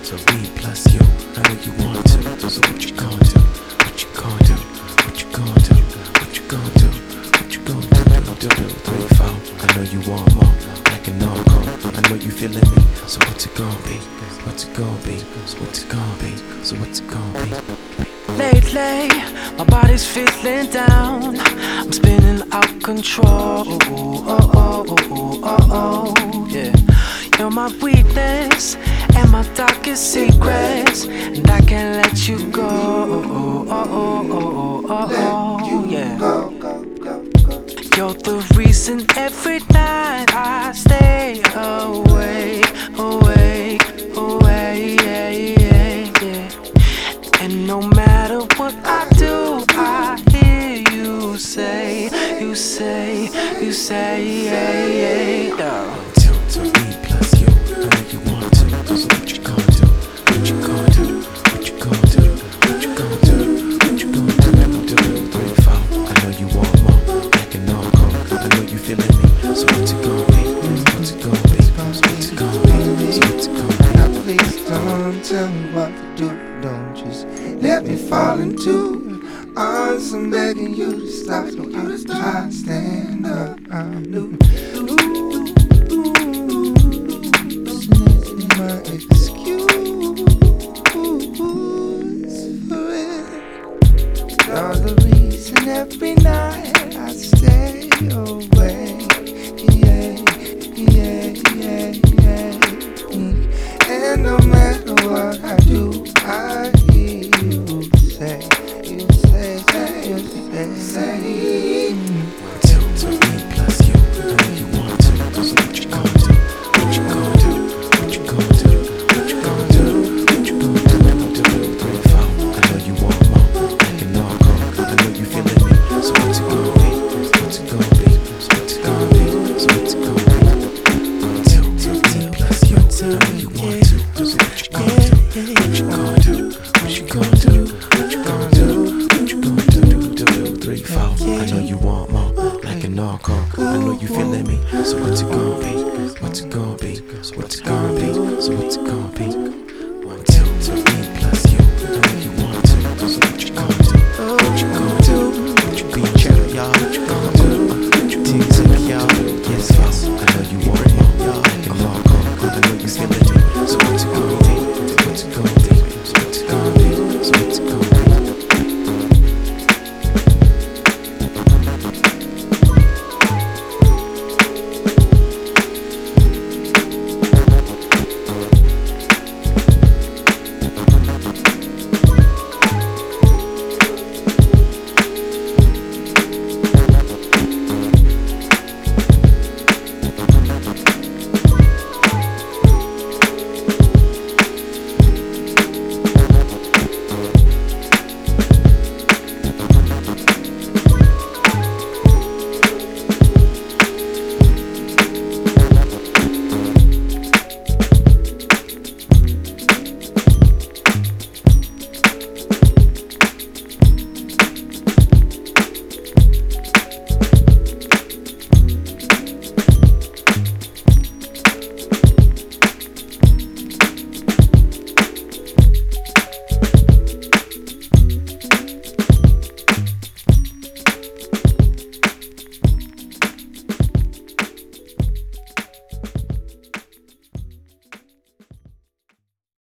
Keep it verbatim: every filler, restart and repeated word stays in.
So me plus you, I know you want to. So what you gonna do? What you gonna do? What you gonna do? What you gonna do? What you gonna do? Do do three four. I know you want more, like an encore. I know you feeling me. So what's it gonna be? What's it gonna be? So what's it gonna be? So what's it gonna be? Lately, my body's feeling down. I'm spinning out control. Oh, oh, oh, oh, oh, oh, yeah. You're my weakness and my darkest secrets, and I can't let you go. Oh, oh, oh, oh, oh, oh, oh, yeah. You're the reason every night I stay awake, awake, awake, yeah, yeah, yeah. And no matter what I do, I hear you say, you say, you say, yeah, yeah, yeah. So me plus you, I know you want to. So what you gonna do? What you gonna do? What you gonna do? What you gonna do? What you gonna do? Do do three four. I know you want more, like an encore. I know you feeling me. So what's it gonna be? What's it gonna be? So what's it gonna be? So what's it gonna be? Now please don't tell me what to do. Don't just let me fall into arms. I'm begging you to stop. You to try to stand up. I'm new.